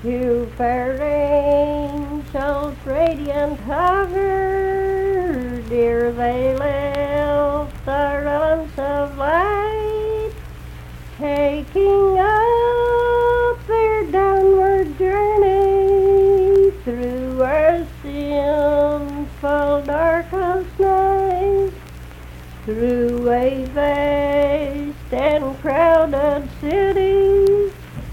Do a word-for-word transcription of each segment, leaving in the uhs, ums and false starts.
Two fair angels, radiant hovered, ere they left the realms of light, taking up their downward journey through our sinful darkest night, through a vast and crowded city.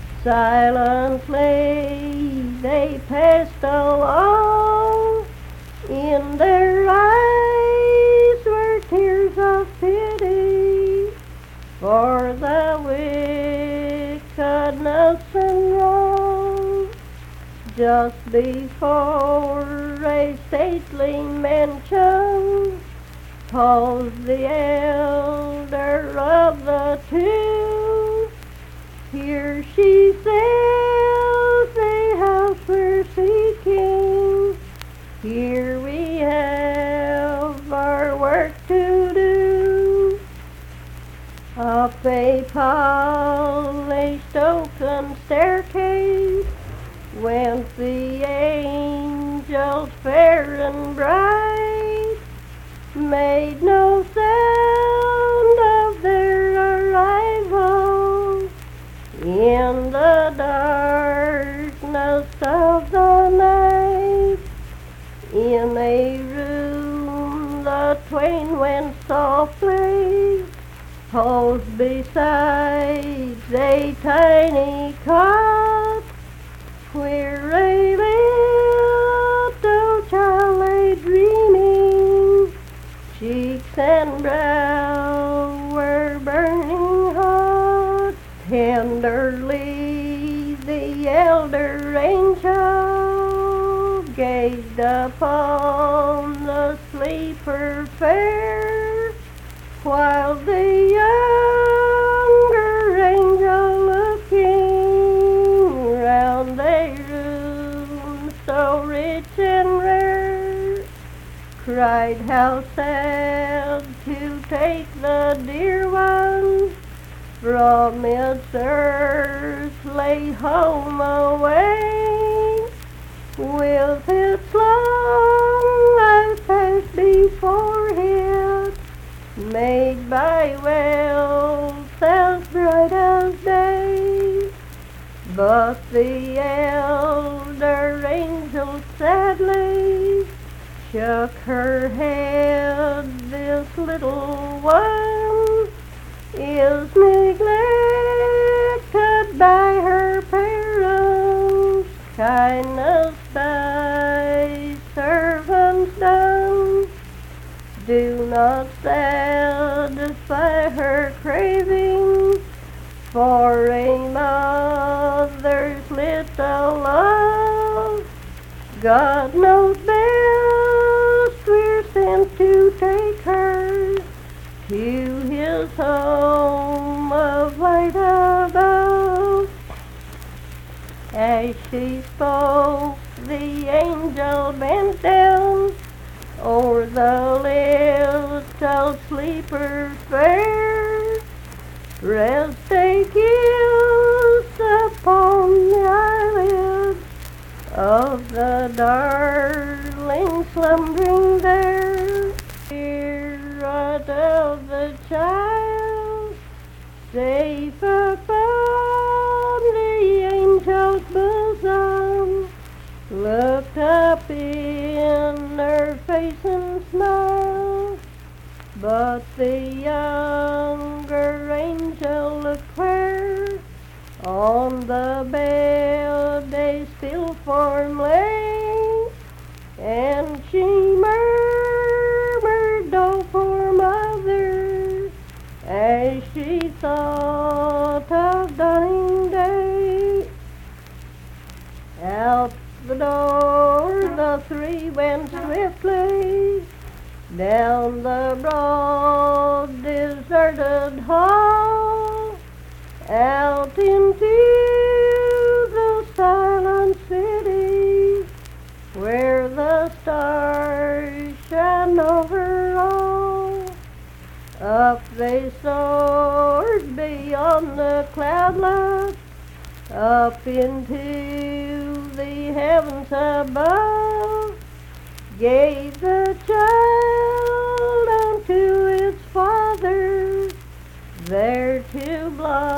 Silently they passed along, in their eyes were tears of pity for the wickedness and wrong. Just before a stately mansion paused the elder of the two. Here she says, the house we're seeking, here we have our work to do. Up a polished oaken staircase went the angels fair and bright, made no sound of their arrival in the darkness of the night. In a room the twain went softly, posed beside a tiny cot, where a little child lay dreaming. Cheeks and brow were burning hot. Tenderly the elder angel gazed upon the sleeper fair, while the younger angel, looking round a room so rich and rare, cried, how sad to take the dear one from its earthly home away, with its long life passed before it, made by wealth as bright as day. But the elder angel sadly shook her head. This little one is neglected by her parents, kindness by servants done do not satisfy her craving for a mother's little love. God knows best, we're sent to take her to his home of light above. As she spoke, the angel bent down o'er the little sleeper fair, pressed a kiss upon the eyelids of the darling slumbering there. Here of the child, safe upon the angel's bosom, looked up in her face and smiled. But the younger angel looked where on the bed a still form lay, and she murmured, "Oh, poor mother," as she thought of dawning day. Out the door the three went swiftly, down the broad deserted hall, out into the silent city, where the stars shine over all. Up they soared beyond the cloudlets, up into heavens above gave the child unto its father, there to bless.